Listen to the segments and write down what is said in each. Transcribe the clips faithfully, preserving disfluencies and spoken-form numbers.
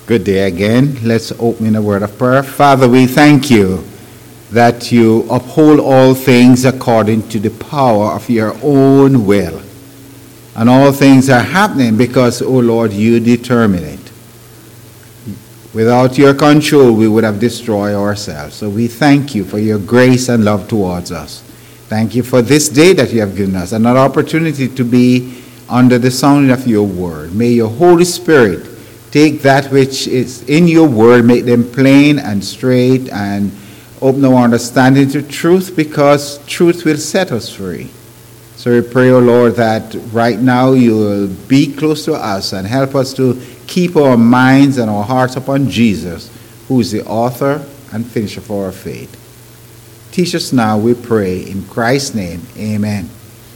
Good day again. Let's open in a word of prayer. Father, we thank you that you uphold all things according to the power of your own will. And all things are happening because, oh Lord, you determine it. Without your control, we would have destroyed ourselves. So we thank you for your grace and love towards us. Thank you for this day that you have given us, another opportunity to be under the sound of your word. May your Holy Spirit take that which is in your word, make them plain and straight, and open our understanding to truth, because truth will set us free. So we pray, O Lord, that right now you will be close to us and help us to keep our minds and our hearts upon Jesus, who is the author and finisher of our faith. Teach us now, we pray, in Christ's name, amen.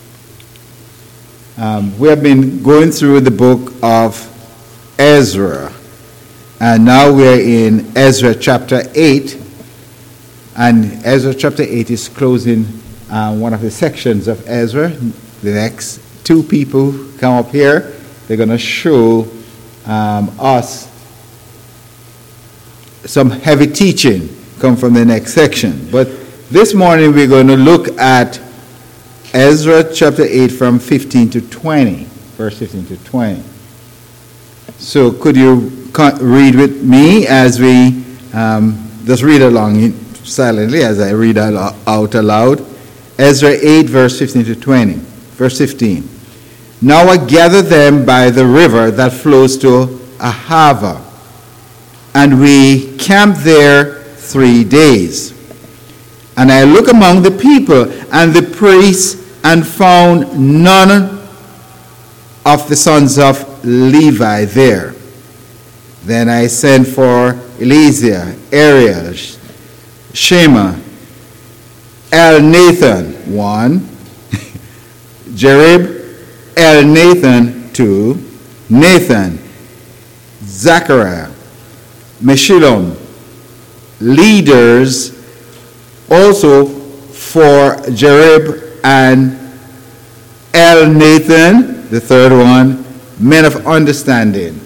Um, we have been going through the book of Ezra, and now we're in Ezra chapter eight, and Ezra chapter eight is closing uh, one of the sections of Ezra. The next two people come up here, they're going to show um, us some heavy teaching come from the next section. But this morning we're going to look at Ezra chapter eight from fifteen to twenty, verse fifteen to twenty. So could you read with me as we um, just read along silently as I read out aloud. Ezra eight, verse fifteen to twenty. Verse fifteen. Now I gathered them by the river that flows to Ahava, and we camped there three days. And I looked among the people and the priests and found none of the sons of Levi there. Then I sent for Eleazar, Ariel, Shema, Elnathan, one, Jerib, Elnathan, two, Nathan, Zechariah, Meshullam, leaders also for Jerib and Elnathan, the third one, men of understanding.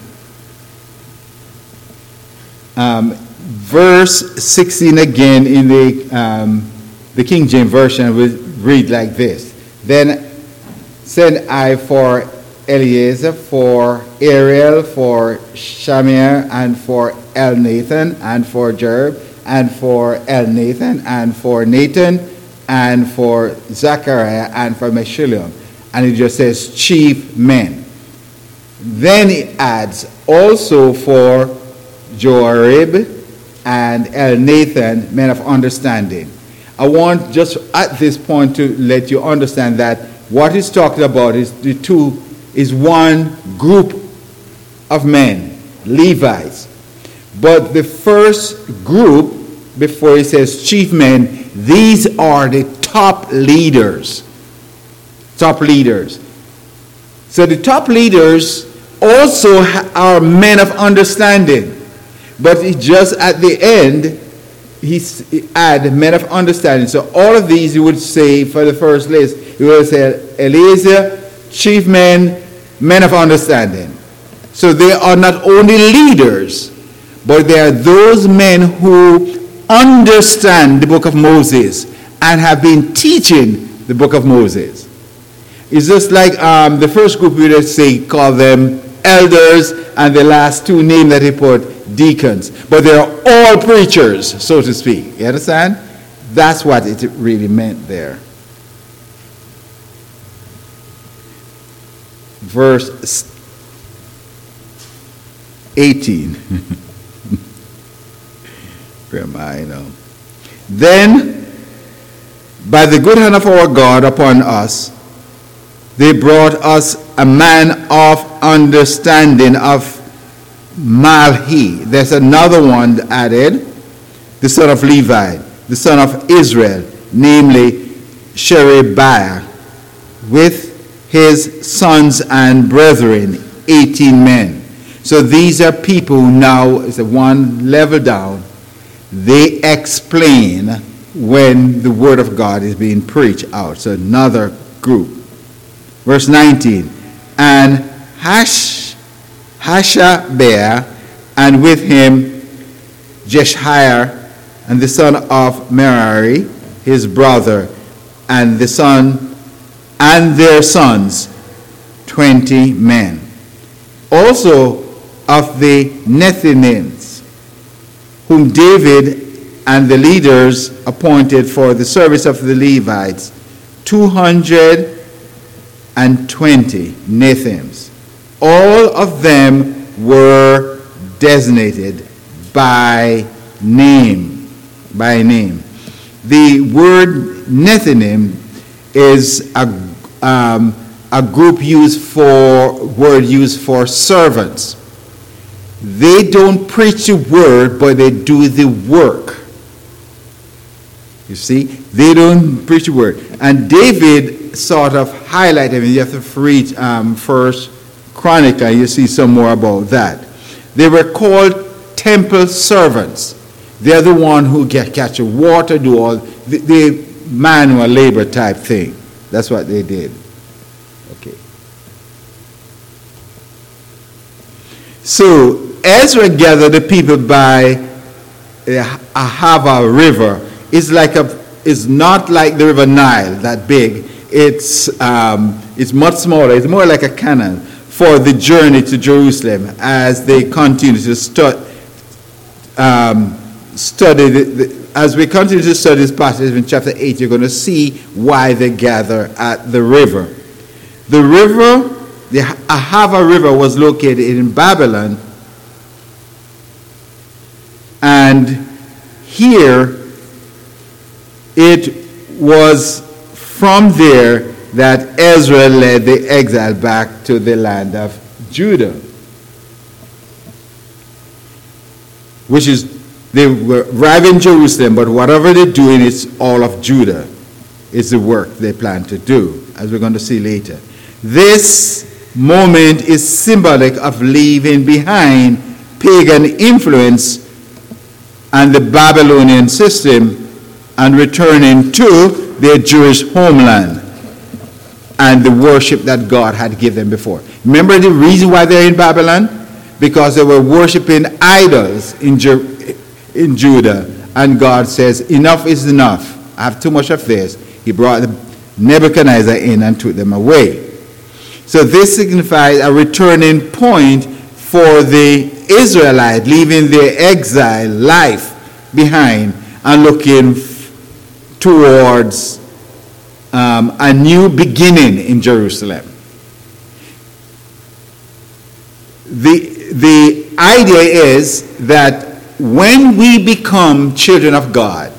Um, verse sixteen again in the um, the King James Version will read like this. Then send I for Eleazar, for Ariel, for Shamir, and for Elnathan, and for Jerib, and for Elnathan, and for Nathan, and for Zechariah, and for Meshullam. And it just says chief men. Then it adds also for Joarib and Elnathan, men of understanding. I want just at this point to let you understand that what he's talking about is the two is one group of men, Levites. But the first group, before he says chief men, these are the top leaders. Top leaders. So the top leaders also are men of understanding. But he just at the end, he add men of understanding. So all of these you would say for the first list, you would say Eleazar, chief men, men of understanding. So they are not only leaders, but they are those men who understand the book of Moses and have been teaching the book of Moses. It's just like um, the first group we would say call them elders, and the last two names that he put deacons. But they are all preachers, so to speak. You understand? That's what it really meant there. Verse eighteen. Where am I now? Then, by the good hand of our God upon us, they brought us a man of understanding of Malhi. There's another one added, the son of Levi, the son of Israel, namely Sherebiah, with his sons and brethren, eighteen men. So these are people now, it's a one level down. They explain when the word of God is being preached out. So another group. Verse nineteen. And Hash, Hashabah and with him Jeshiah, and the son of Merari, his brother, and the son and their sons, twenty men. Also of the Nethinims, whom David and the leaders appointed for the service of the Levites, two hundred twenty Nethims. All of them were designated by name. By name. The word Nethinim is a, um, a group used for, word used for servants. They don't preach the word, but they do the work. You see, they don't preach the word. And David sort of highlighted, you have to read um, First Chronicle, you see some more about that. They were called temple servants. They're the one who get catch the water, do all the, the manual labor type thing. That's what they did. Okay. So Ezra gathered the people by uh, Ahava River. It's like a, it's not like the River Nile that big. It's um, it's much smaller. It's more like a canal for the journey to Jerusalem as they continue to stu- um, study. The, the, as we continue to study this passage in chapter eight, you're going to see why they gather at the river. The river, the Ahava River, was located in Babylon, and here it was from there that Ezra led the exile back to the land of Judah, which is, they were arrived in Jerusalem, but whatever they're doing, it's all of Judah. It's the work they plan to do, as we're going to see later. This moment is symbolic of leaving behind pagan influence and the Babylonian system and returning to their Jewish homeland and the worship that God had given them before. Remember the reason why they're in Babylon? Because they were worshiping idols in, Ju- in Judah. And God says, enough is enough. I have too much of this. He brought Nebuchadnezzar in and took them away. So this signifies a returning point for the Israelites, leaving their exile life behind and looking f- towards um, a new beginning in Jerusalem. The, the idea is that when we become children of God,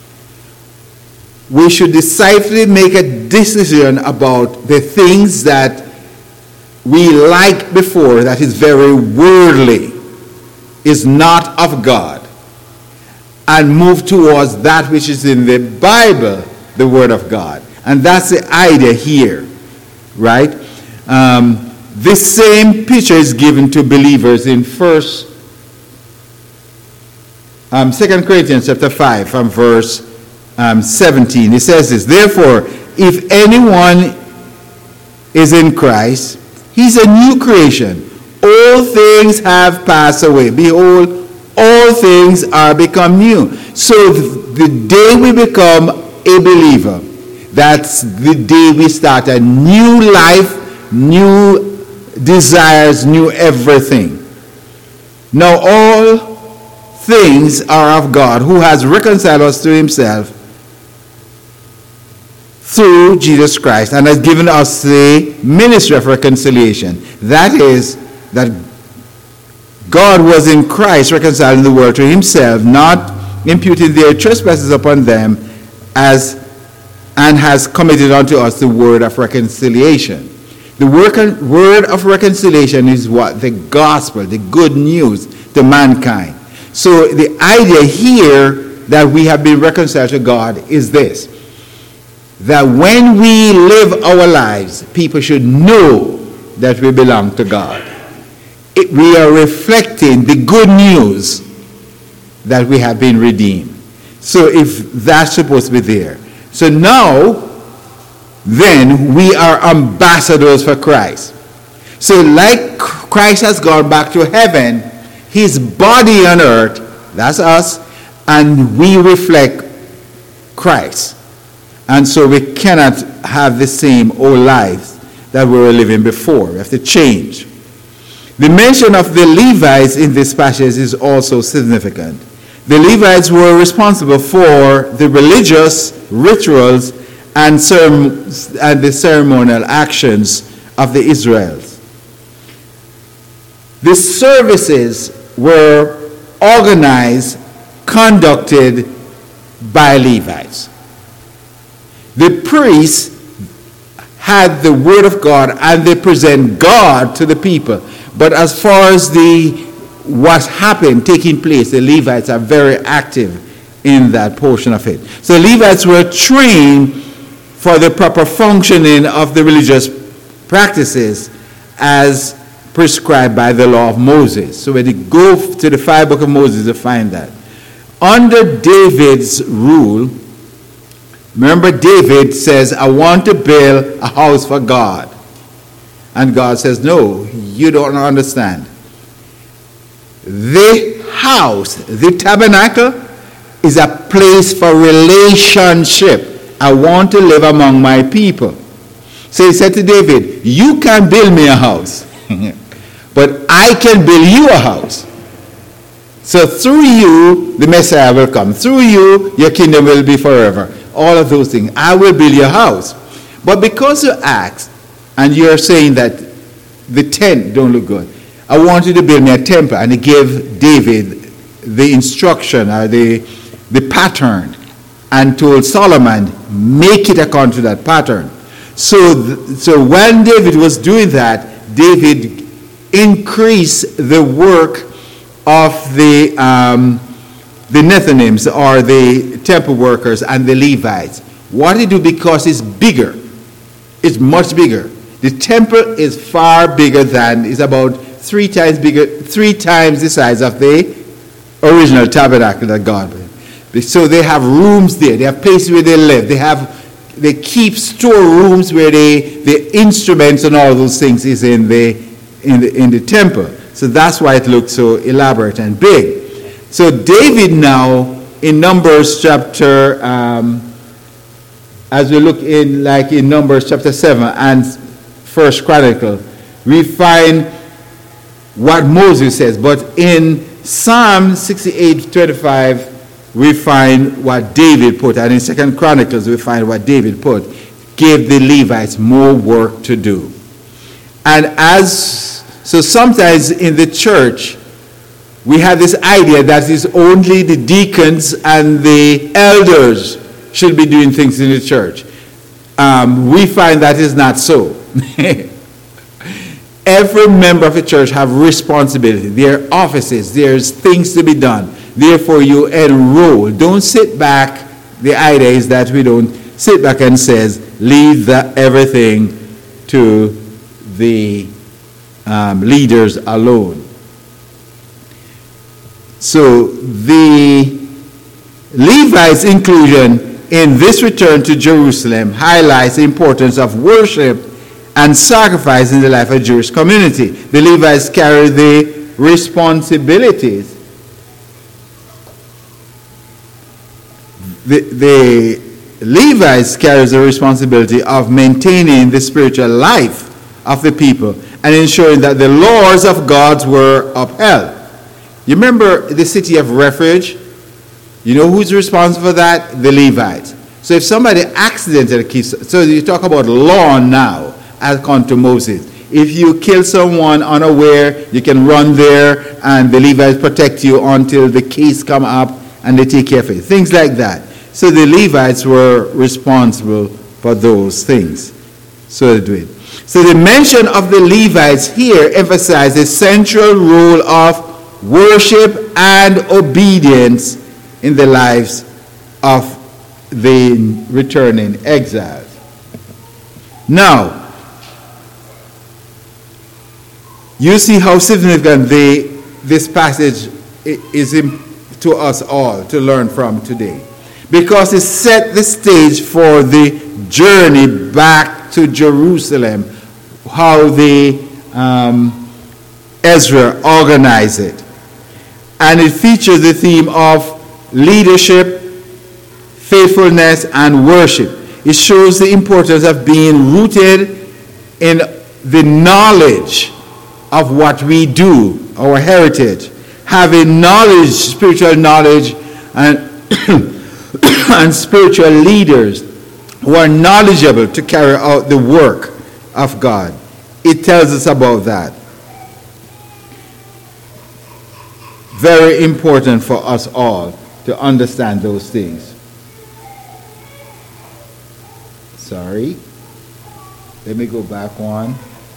we should decisively make a decision about the things that we liked before that is very worldly, is not of God, and move towards that which is in the Bible, the Word of God. And that's the idea here, right? Um, this same picture is given to believers in First, um, Second Corinthians chapter five, from verse um, seventeen. It says this: therefore, if anyone is in Christ, he's a new creation. All things have passed away. Behold, all things are become new. So the day we become a believer, that's the day we start a new life, new desires, new everything. Now all things are of God, who has reconciled us to himself through Jesus Christ, and has given us the ministry of reconciliation. That is, that God was in Christ reconciling the world to himself, not imputing their trespasses upon them, as and has committed unto us the word of reconciliation. The word, word of reconciliation is what? The gospel, the good news to mankind. So the idea here that we have been reconciled to God is this: that when we live our lives, people should know that we belong to God. It, we are reflecting the good news that we have been redeemed. So if that's supposed to be there. So now, then, we are ambassadors for Christ. So like Christ has gone back to heaven, his body on earth, that's us, and we reflect Christ. And so we cannot have the same old lives that we were living before. We have to change. The mention of the Levites in this passage is also significant. The Levites were responsible for the religious rituals and, cerem- and the ceremonial actions of the Israelites. The services were organized, conducted by Levites. The priests had the word of God and they present God to the people. But as far as the what happened taking place, the Levites are very active in that portion of it. So Levites were trained for the proper functioning of the religious practices as prescribed by the law of Moses. So when you go to the five books of Moses, you find that. Under David's rule, remember David says, I want to build a house for God. And God says, no, you don't understand. The house, the tabernacle, is a place for relationship. I want to live among my people. So he said to David, you can build me a house, but I can build you a house. So through you, the Messiah will come. Through you, your kingdom will be forever. All of those things. I will build your house. But because you asked, and you're saying that the tent don't look good, I want you to build me a temple. And he gave David the instruction or the, the pattern and told Solomon, make it according to that pattern. So, th- so when David was doing that, David increased the work of the um, the Nethinims, or the temple workers, and the Levites. What did he do? Because it's bigger. It's much bigger. The temple is far bigger than, is about three times bigger, three times the size of the original tabernacle that God built. So they have rooms there. They have places where they live. They have, they keep storerooms where they, the instruments and all those things is in the, in the, in the temple. So that's why it looks so elaborate and big. So David now, in Numbers chapter, um, as we look in, like in Numbers chapter seven and First Chronicle, we find what Moses says. But in Psalm sixty-eight twenty-five, we find what David put. And in Second Chronicles, we find what David put. Gave the Levites more work to do. And as, so sometimes in the church, we have this idea that it's only the deacons and the elders should be doing things in the church. Um, we find that is not so. Every member of the church have responsibility. There are offices. There's things to be done. Therefore, you enroll. Don't sit back. The idea is that we don't sit back and says, leave the, everything to the um, leaders alone. So the Levites' inclusion in this return to Jerusalem highlights the importance of worship and sacrifice in the life of the Jewish community. The Levites carry the responsibilities. The, the Levites carry the responsibility of maintaining the spiritual life of the people and ensuring that the laws of God were upheld. You remember the city of refuge? You know who's responsible for that? The Levites. So if somebody accidentally kills, so you talk about law now, as according to Moses. If you kill someone unaware, you can run there and the Levites protect you until the case come up and they take care of it. Things like that. So the Levites were responsible for those things. So they do it. So the mention of the Levites here emphasizes the central role of worship and obedience in the lives of the returning exiles. Now, you see how significant the, this passage is in, to us all to learn from today. Because it set the stage for the journey back to Jerusalem, how the um, Ezra organized it. And it features the theme of leadership, faithfulness, and worship. It shows the importance of being rooted in the knowledge of what we do, our heritage. Having knowledge, spiritual knowledge, and, and spiritual leaders who are knowledgeable to carry out the work of God. It tells us about that. Very important for us all to understand those things. Sorry. Let me go back one.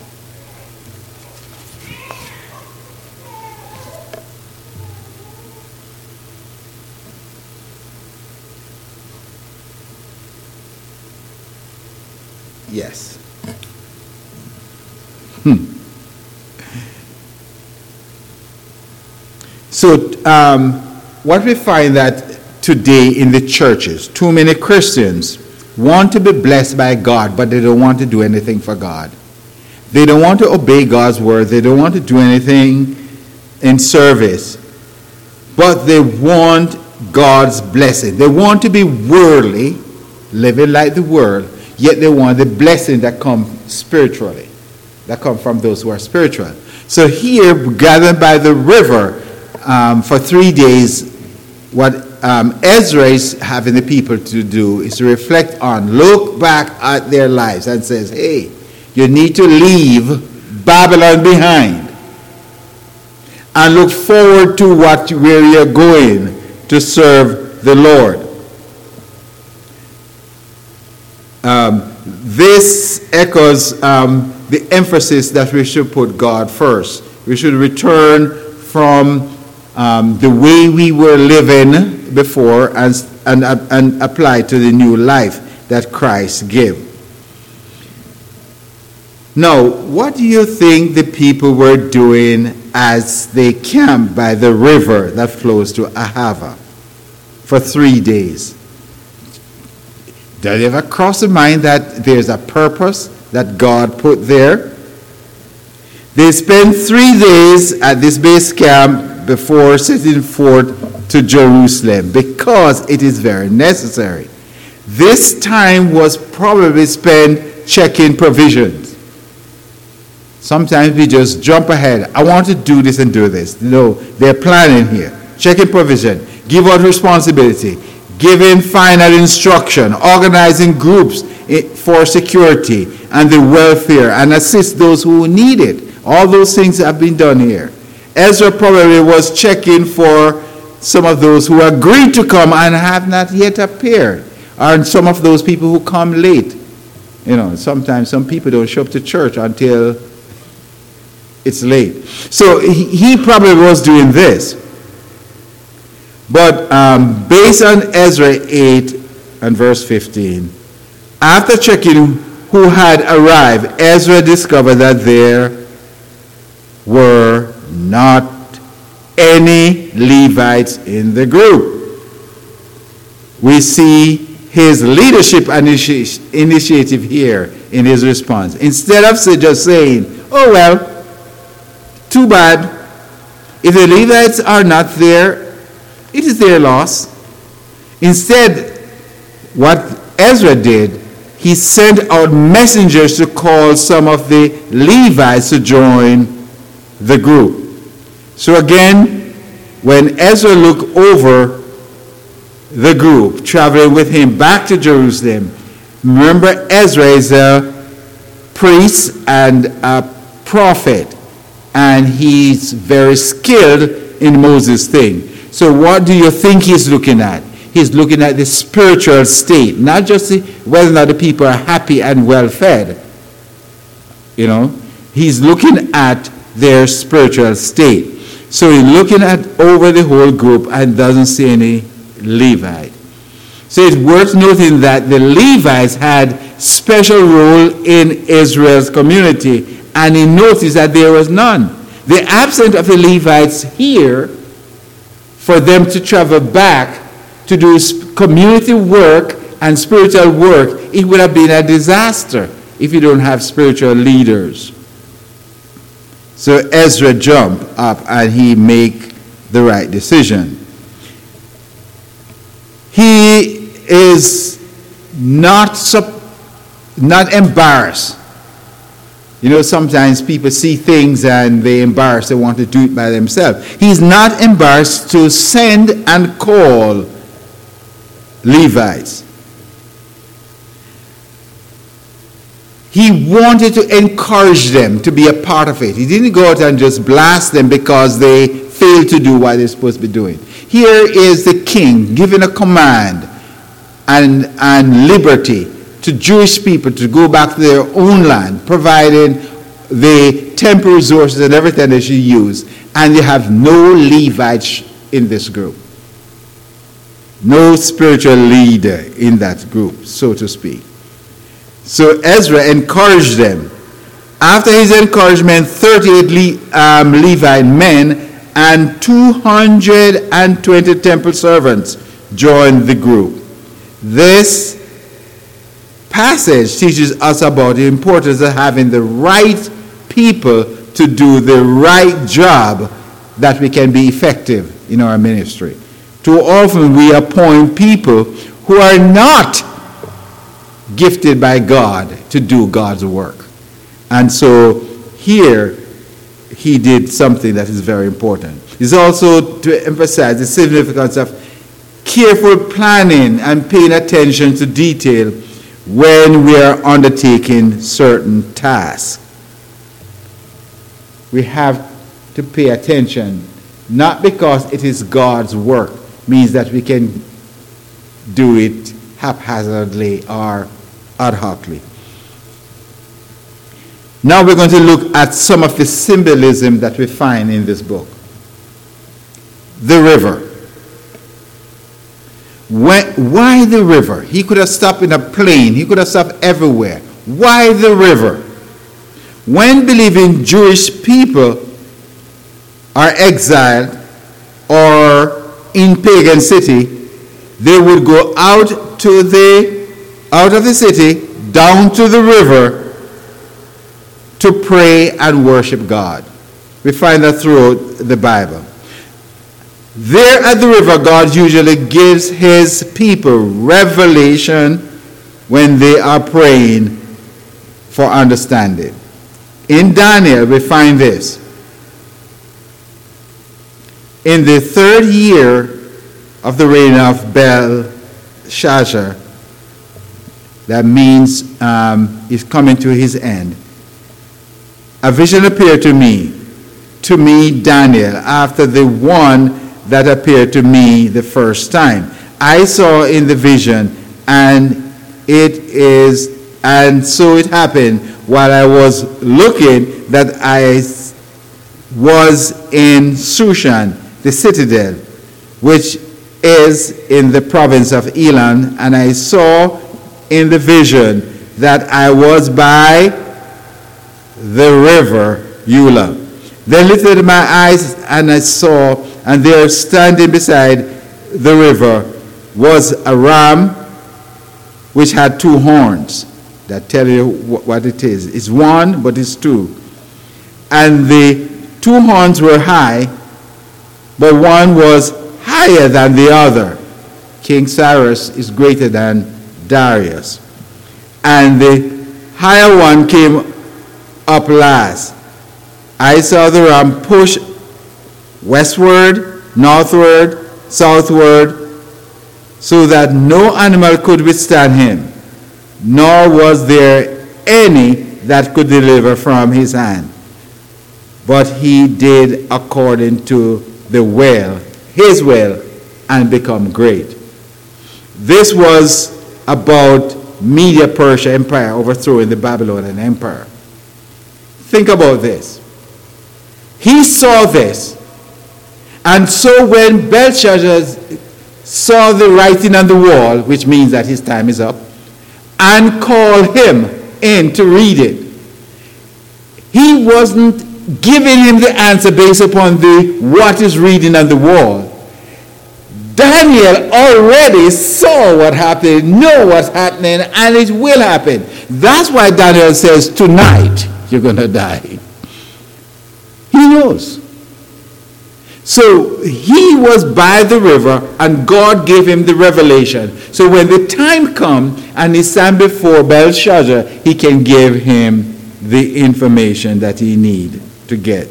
Yes. Hmm. So, um, what we find that today in the churches, too many Christians want to be blessed by God, but they don't want to do anything for God. They don't want to obey God's word. They don't want to do anything in service, but they want God's blessing. They want to be worldly, living like the world, yet they want the blessing that comes spiritually, that comes from those who are spiritual. So here, gathered by the river um, for three days, what um, Ezra is having the people to do is to reflect on, look back at their lives and says, hey, you need to leave Babylon behind and look forward to what where you're going to serve the Lord. Um, this echoes um, the emphasis that we should put God first. We should return from um, the way we were living before and, and, and apply to the new life that Christ gave. Now, what do you think the people were doing as they camped by the river that flows to Ahava for three days? Did it ever cross the mind that there's a purpose that God put there? They spent three days at this base camp before setting forth to Jerusalem because it is very necessary. This time was probably spent checking provisions. Sometimes we just jump ahead. I want to do this and do this. No, they're planning here. Checking provision. Give out responsibility. Giving final instruction. Organizing groups for security and the welfare and assist those who need it. All those things have been done here. Ezra probably was checking for some of those who agreed to come and have not yet appeared. Or some of those people who come late. You know, sometimes some people don't show up to church until it's late. So he, he probably was doing this. But um, based on Ezra eight and verse fifteen, after checking who had arrived, Ezra discovered that there were not any Levites in the group. We see his leadership initi- initiative here in his response. Instead of just saying, oh well, too bad. If the Levites are not there, it is their loss. Instead, what Ezra did, he sent out messengers to call some of the Levites to join the group. So again, when Ezra looked over the group, traveling with him back to Jerusalem, remember Ezra is a priest and a prophet. And he's very skilled in Moses' thing. So what do you think he's looking at? He's looking at the spiritual state, not just the, whether or not the people are happy and well fed. You know, he's looking at their spiritual state. So he's looking at over the whole group and doesn't see any Levite. So it's worth noting that the Levites had special role in Israel's community. And he noticed that there was none. The absence of the Levites here, for them to travel back to do community work and spiritual work, it would have been a disaster if you don't have spiritual leaders. So Ezra jumped up and he make the right decision. He is not sup- not embarrassed. You know, sometimes people see things and they're embarrassed. They want to do it by themselves. He's not embarrassed to send and call Levites. He wanted to encourage them to be a part of it. He didn't go out and just blast them because they failed to do what they're supposed to be doing. Here is the king giving a command and, and liberty to Jewish people to go back to their own land, providing the temple resources and everything they should use. And you have no Levites in this group. No spiritual leader in that group, so to speak. So Ezra encouraged them. After his encouragement, thirty-eight Le- um, Levite men and two hundred twenty temple servants joined the group. This passage teaches us about the importance of having the right people to do the right job that we can be effective in our ministry. Too often we appoint people who are not gifted by God to do God's work. And so here he did something that is very important. It's also to emphasize the significance of careful planning and paying attention to detail when we are undertaking certain tasks. We have to pay attention, not because it is God's work, means that we can do it haphazardly or ad hocly. Now we're going to look at some of the symbolism that we find in this book. The river. When, why the river? He could have stopped in a plane. He could have stopped everywhere. Why the river? When believing Jewish people are exiled or in pagan city, they would go out to the out of the city down to the river to pray and worship God. We find that throughout the Bible. There at the river, God usually gives his people revelation when they are praying for understanding. In Daniel, we find this. In the third year of the reign of Belshazzar, that means um, he's coming to his end, a vision appeared to me, to me, Daniel, after the one that appeared to me the first time. I saw in the vision, and it is, and so it happened while I was looking that I was in Shushan, the citadel, which is in the province of Elam, and I saw in the vision that I was by the river Eula. Then lifted my eyes and I saw, and there standing beside the river was a ram which had two horns. That tell you what it is. It's one, but it's two. And the two horns were high, but one was higher than the other. King Cyrus is greater than Darius. And the higher one came up last. I saw the ram push westward, northward, southward, so that no animal could withstand him, nor was there any that could deliver from his hand. But he did according to the will, his will, and become great. This was about Medo-Persia Empire overthrowing the Babylonian Empire. Think about this. He saw this. And so when Belshazzar saw the writing on the wall, which means that his time is up, and called him in to read it, he wasn't giving him the answer based upon the what is reading on the wall. Daniel already saw what happened, know what's happening, and it will happen. That's why Daniel says, tonight you're going to die. He knows. So he was by the river, and God gave him the revelation. So when the time comes and he stands before Belshazzar, he can give him the information that he needs to get.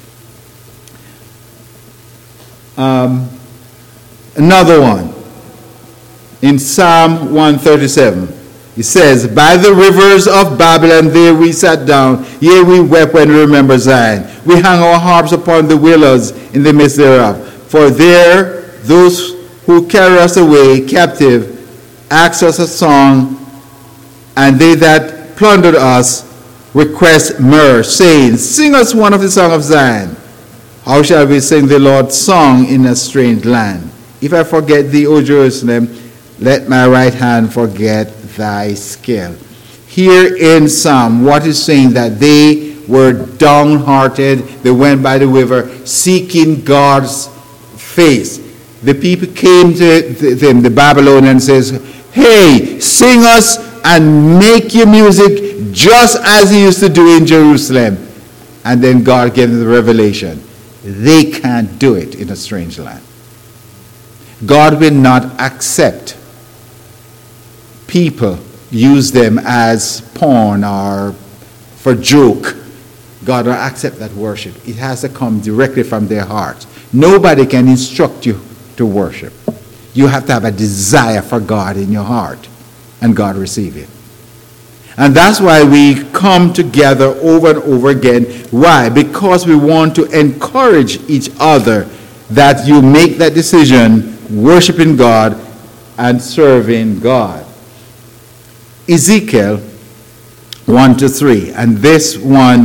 Um, another one. In Psalm one thirty-seven. It says, by the rivers of Babylon there we sat down, yea, we wept when we remember Zion. We hung our harps upon the willows in the midst thereof. For there those who carry us away captive ask us a song, and they that plundered us request myrrh, saying, sing us one of the song of Zion. How shall we sing the Lord's song in a strange land? If I forget thee, O Jerusalem, let my right hand forget thy skill. Here in Psalm, what is saying that they were downhearted. They went by the river seeking God's face. The people came to them, the Babylonians says, hey, sing us and make your music just as he used to do in Jerusalem. And then God gave them the revelation. They can't do it in a strange land. God will not accept people use them as porn or for joke. God will accept that worship. It has to come directly from their hearts. Nobody can instruct you to worship. You have to have a desire for God in your heart, and God receive it. And that's why we come together over and over again. Why? Because we want to encourage each other that you make that decision, worshiping God and serving God. Ezekiel one to three, and this one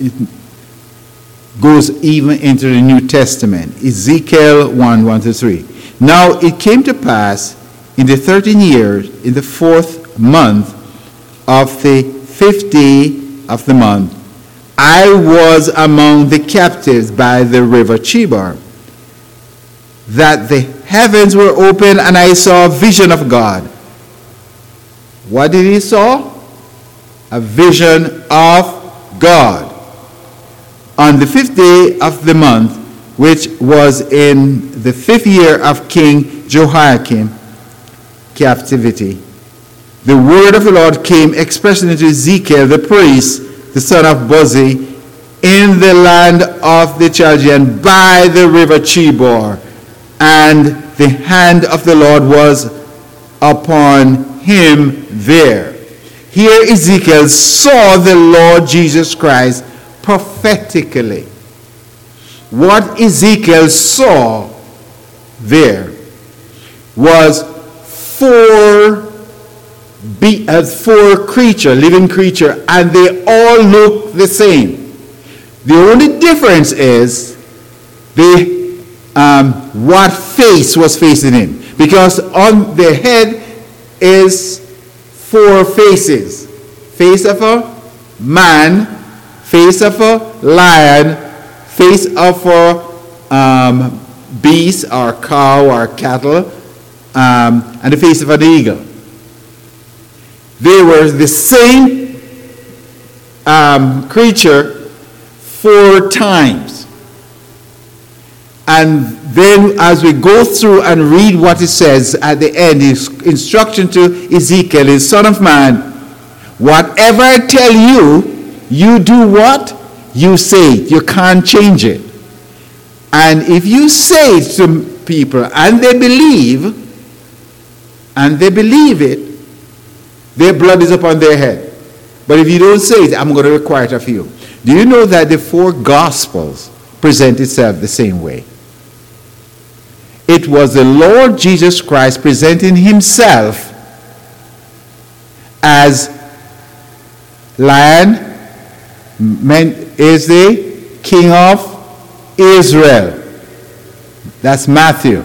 goes even into the New Testament. Ezekiel one, one to three. Now it came to pass in the thirteenth year, in the fourth month of the fifth day of the month, I was among the captives by the river Chebar, that the heavens were open, and I saw a vision of God. What did he saw? A vision of God. On the fifth day of the month, which was in the fifth year of King Jehoiakim captivity, the word of the Lord came expressly to Ezekiel the priest, the son of Buzi, in the land of the Chaldean by the river Chebar, and the hand of the Lord was upon him there. Here Ezekiel saw the Lord Jesus Christ prophetically. What Ezekiel saw there was four, be, uh, four creature, living creature, and they all look the same. The only difference is the um, what face was facing him, because on their head is four faces. Face of a man, face of a lion, face of a um, beast or cow or cattle, um, and the face of an eagle. They were the same um, creature four times. And then as we go through and read what it says at the end, his instruction to Ezekiel is, son of man, whatever I tell you, you do what? You say it. You can't change it. And if you say it to people and they believe, and they believe it, their blood is upon their head. But if you don't say it, I'm going to require it of you. Do you know that the four Gospels present itself the same way? It was the Lord Jesus Christ presenting himself as Lion, is the King of Israel. That's Matthew.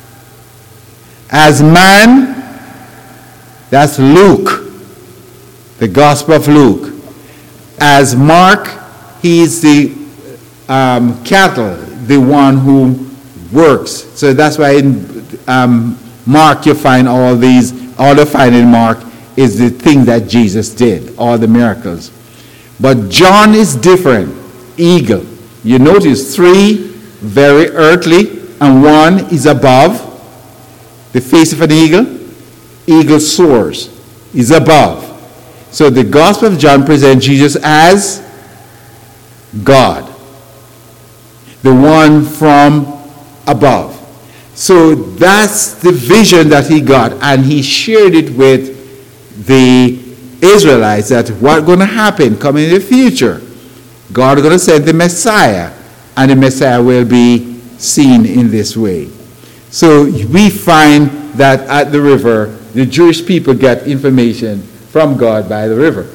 As man, that's Luke, the Gospel of Luke. As Mark, he's the um, cattle, the one who works. So that's why in um, Mark you find all these, all you find in Mark is the thing that Jesus did, all the miracles. But John is different. Eagle. You notice three very earthly, and one is above. The face of an eagle, eagle soars, is above. So the Gospel of John presents Jesus as God, the one from above. So that's the vision that he got, and he shared it with the Israelites, that what's going to happen coming in the future. God is going to send the Messiah, and the Messiah will be seen in this way. So we find that at the river, the Jewish people get information from God by the river.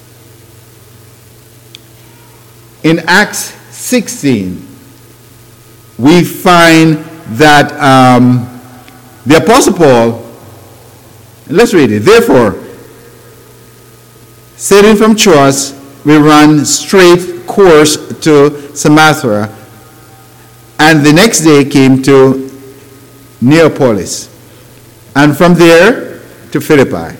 In Acts sixteen, we find that um, the Apostle Paul, let's read it. Therefore, sailing from Troas, we ran straight course to Samothrace, and the next day came to Neapolis, and from there to Philippi,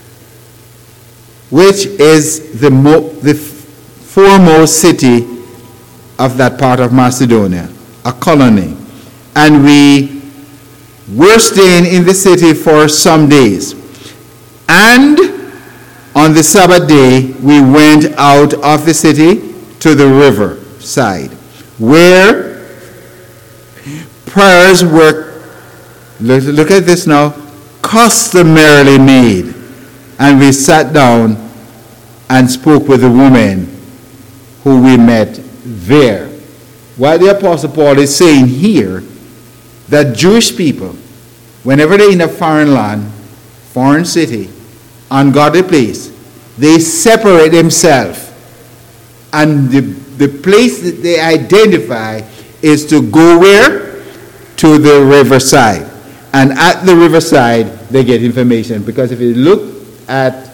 which is the, mo- the foremost city of that part of Macedonia, a colony. And we were staying in the city for some days. And on the Sabbath day, we went out of the city to the river side, where prayers were, look, look at this now, customarily made. And we sat down and spoke with the woman who we met there. What the Apostle Paul is saying here, that Jewish people, whenever they're in a foreign land, foreign city, ungodly place, they separate themselves. And the, the place that they identify is to go where? To the riverside. And at the riverside, they get information. Because if you look at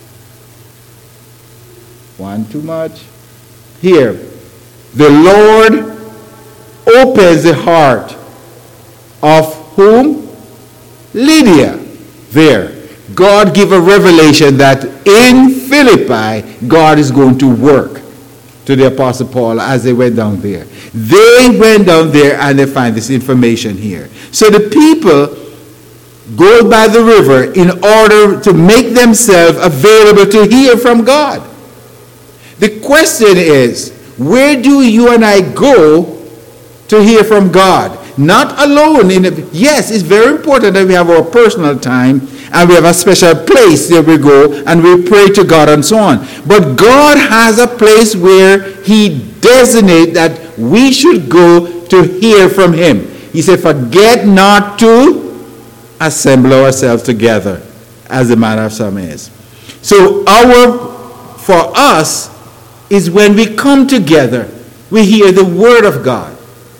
one too much, here, the Lord opens the heart of whom? Lydia. There. God gave a revelation that in Philippi, God is going to work to the Apostle Paul as they went down there. They went down there and they find this information here. So the people go by the river in order to make themselves available to hear from God. The question is, where do you and I go to hear from God? Not alone. In a, yes, it's very important that we have our personal time and we have a special place where we go and we pray to God and so on. But God has a place where he designates that we should go to hear from him. He said, forget not to assemble ourselves together, as the manner of some is. So our, for us, is when we come together, we hear the word of God.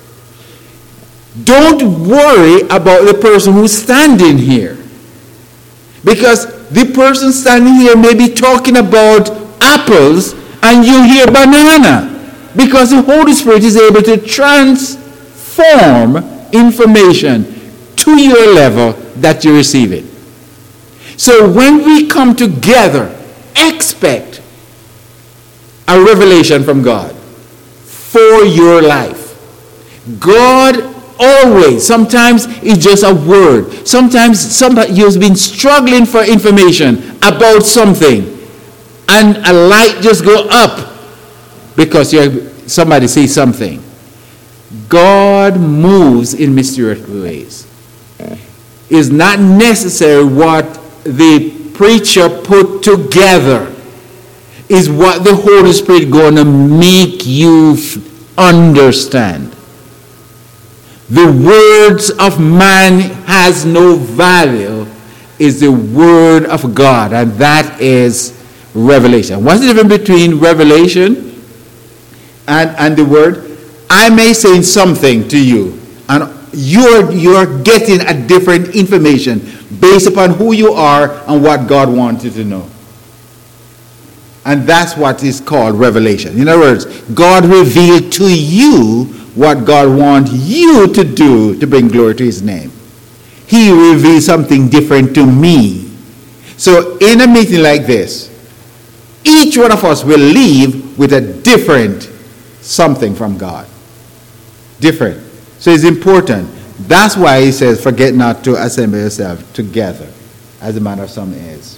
Don't worry about the person who's standing here. Because the person standing here may be talking about apples and you hear banana. Because the Holy Spirit is able to transform information to your level that you receive it. So when we come together, expect a revelation from God for your life. God always, sometimes it's just a word. Sometimes somebody you've been struggling for information about something and a light just go up because you're, somebody says something. God moves in mysterious ways. It's not necessary what the preacher put together is what the Holy Spirit going to make you understand. The words of man has no value, is the word of God, and that is revelation. What's the difference between revelation and, and the word? I may say something to you, and you're, you're getting a different information based upon who you are and what God wants you to know. And that's what is called revelation. In other words, God revealed to you what God wants you to do to bring glory to his name. He revealed something different to me. So in a meeting like this, each one of us will leave with a different something from God. Different. So it's important. That's why he says, forget not to assemble yourself together, as a manner of some is.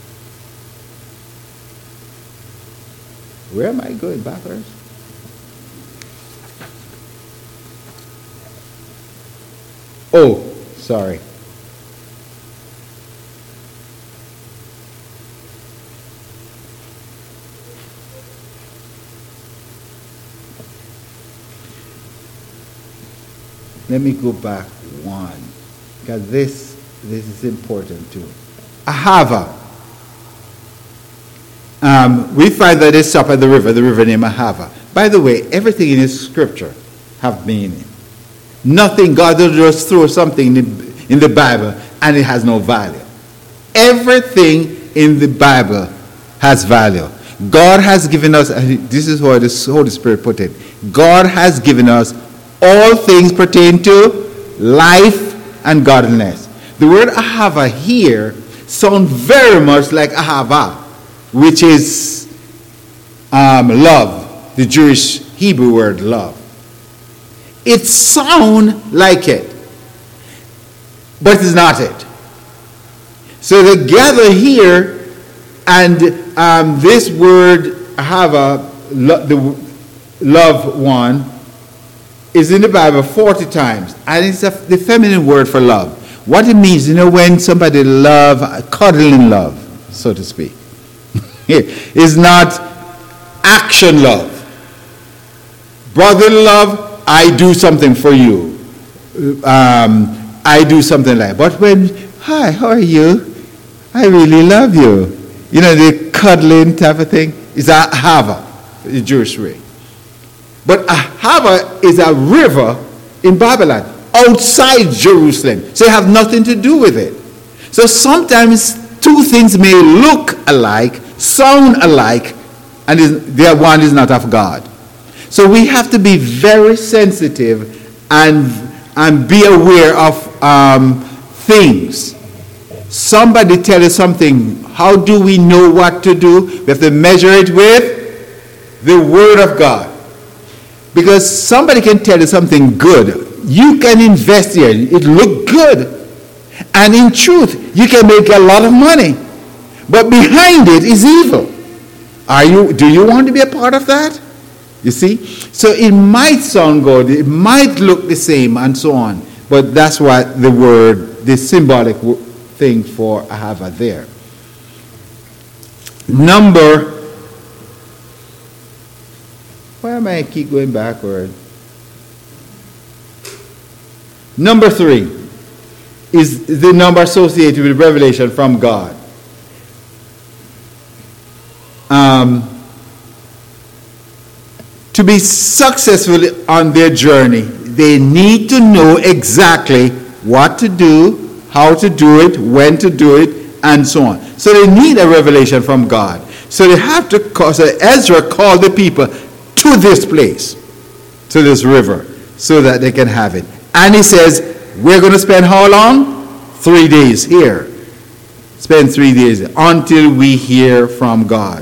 Where am I going? Backwards? Oh, sorry. Let me go back one, because this this is important too. Ahava. Um, we find that they stop at the river, the river named Ahava. By the way, everything in this scripture have meaning. Nothing, God doesn't just throw something in, in the Bible and it has no value. Everything in the Bible has value. God has given us, this is how the Holy Spirit put it, God has given us all things pertain to life and godliness. The word Ahava here sounds very much like Ahava, which is um, love, the Jewish Hebrew word love. It sounds like it, but it's not it. So they gather here, and um, this word Ahava, lo- the love one, is in the Bible forty times, and it's a, the feminine word for love. What it means, you know, when somebody love, cuddle in love, so to speak. It's not action love. Brotherly love, I do something for you. Um, I do something like that. But when, hi, how are you? I really love you. You know, the cuddling type of thing is Ahava, the Jewish way. But Ahava is a river in Babylon, outside Jerusalem. So it have nothing to do with it. So sometimes two things may look alike, sound alike, and their one is not of God. So we have to be very sensitive and, and be aware of um, things. Somebody tell us something. How do we know what to do? We have to measure it with the Word of God. Because somebody can tell you something good. You can invest here. It look good. And in truth, you can make a lot of money. But behind it is evil. Are you, do you want to be a part of that? You see? So it might sound good. It might look the same and so on. But that's what the word, the symbolic thing for Ahava there. Number Why am I keep going backward? Number three is the number associated with revelation from God. Um, to be successful on their journey, they need to know exactly what to do, how to do it, when to do it, and so on. So they need a revelation from God. So they have to call, so Ezra called the people to this place, to this river, so that they can have it. And he says, we're going to spend how long? Three days here. Spend three days until we hear from God.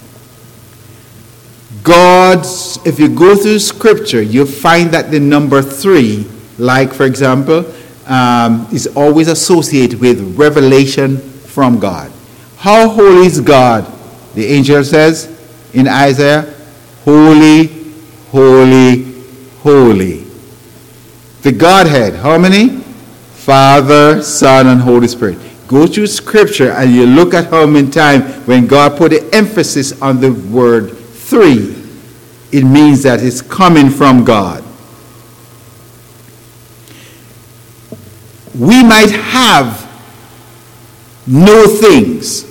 God's, if you go through scripture, you'll find that the number three, like for example, um, is always associated with revelation from God. How holy is God? The angel says in Isaiah, holy, holy, holy. The Godhead, how many? Father, Son, and Holy Spirit. Go through scripture and you look at how many times when God put the emphasis on the word three, it means that it's coming from God. We might have no things.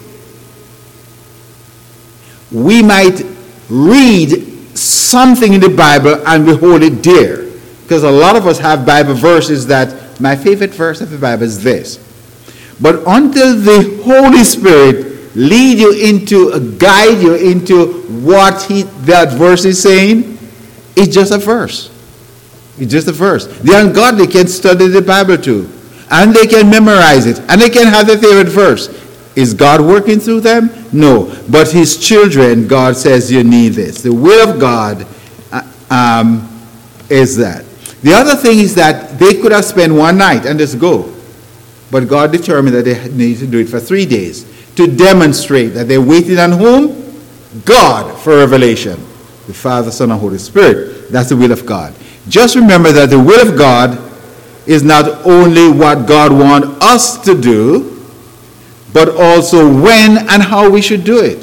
We might read something in the Bible and we hold it dear. Because a lot of us have Bible verses that my favorite verse of the Bible is this. But until the Holy Spirit lead you into, uh, guide you into what he, that verse is saying, it's just a verse. It's just a verse. The ungodly can study the Bible too. And they can memorize it. And they can have their favorite verse. Is God working through them? No. But his children, God says you need this. The will of God uh, um, is that. The other thing is that they could have spent one night and just go. But God determined that they needed to do it for three days to demonstrate that they waited on whom? God for revelation. The Father, Son, and Holy Spirit. That's the will of God. Just remember that the will of God is not only what God wants us to do, but also when and how we should do it.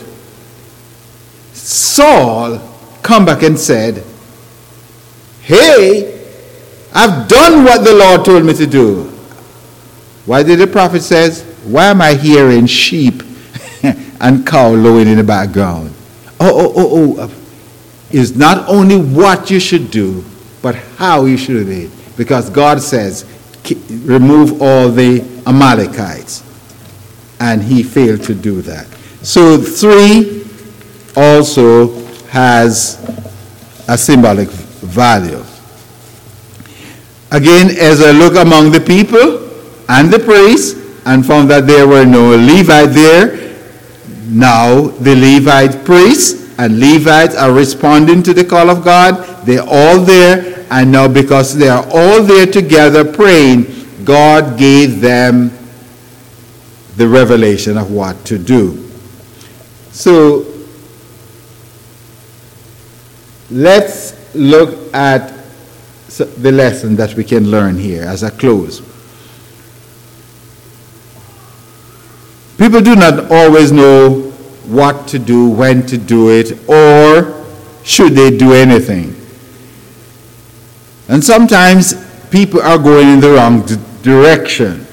Saul come back and said, hey, I've done what the Lord told me to do. Why did the prophet says, why am I hearing sheep and cow lowing in the background? Oh, oh, oh, oh. It's not only what you should do, but how you should do it. Because God says, remove all the Amalekites. And he failed to do that. So three also has a symbolic value. Again, Ezra looked among the people and the priests and found that there were no Levite there. Now the Levite priests and Levites are responding to the call of God. They're all there, and now because they are all there together praying, God gave them the revelation of what to do. So let's look at the lesson that we can learn here as a close. People do not always know what to do, when to do it, or should they do anything. And sometimes people are going in the wrong d- direction.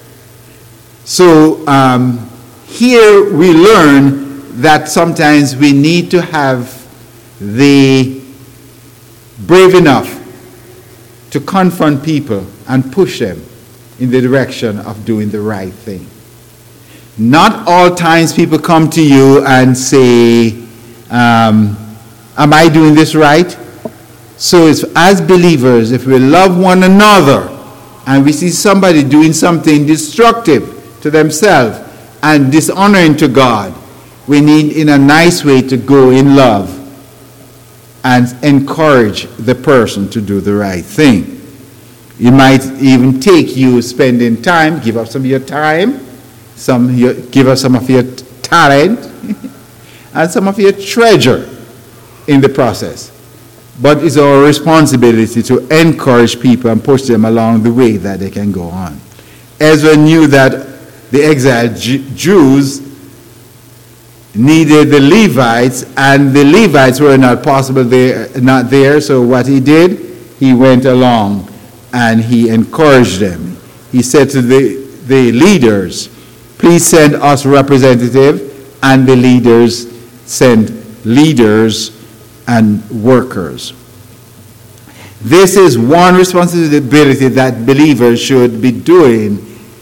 So um, here we learn that sometimes we need to have the brave enough to confront people and push them in the direction of doing the right thing. Not all times people come to you and say, um, am I doing this right? So it's, as believers, if we love one another and we see somebody doing something destructive to themselves and dishonoring to God, we need in a nice way to go in love and encourage the person to do the right thing. It might even take you spending time, give up some of your time, some your, give us some of your talent and some of your treasure in the process. But it's our responsibility to encourage people and push them along the way that they can go on. Ezra knew that the exiled Jews needed the Levites, and the Levites were not possible there, not there. So what he did, he went along and he encouraged them. He said to the, the leaders, please send us representative, and the leaders send leaders and workers. This is one responsibility that believers should be doing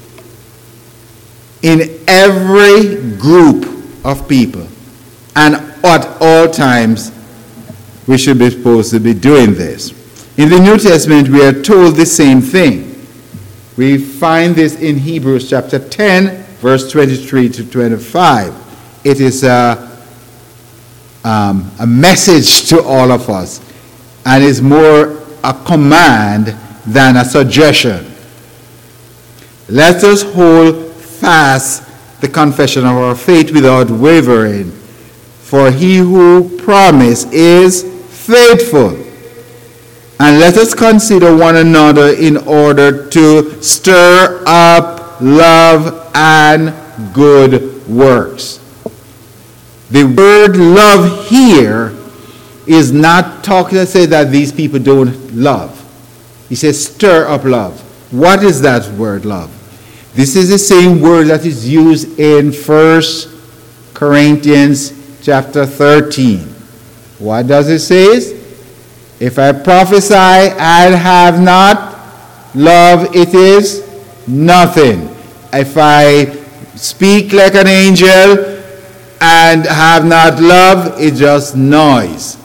in every group of people. And at all times, we should be supposed to be doing this. In the New Testament, we are told the same thing. We find this in Hebrews chapter ten, verse twenty-three to twenty-five. It is a, um, a message to all of us, and is more a command than a suggestion. Let us hold fast the confession of our faith without wavering, for he who promised is faithful. And let us consider one another in order to stir up love and good works. The word love here is not talking to say that these people don't love. He says stir up love. What is that word love? This is the same word that is used in First Corinthians chapter thirteen. What does it say? If I prophesy and have not love, it is nothing. If I speak like an angel and have not love, it's just noise.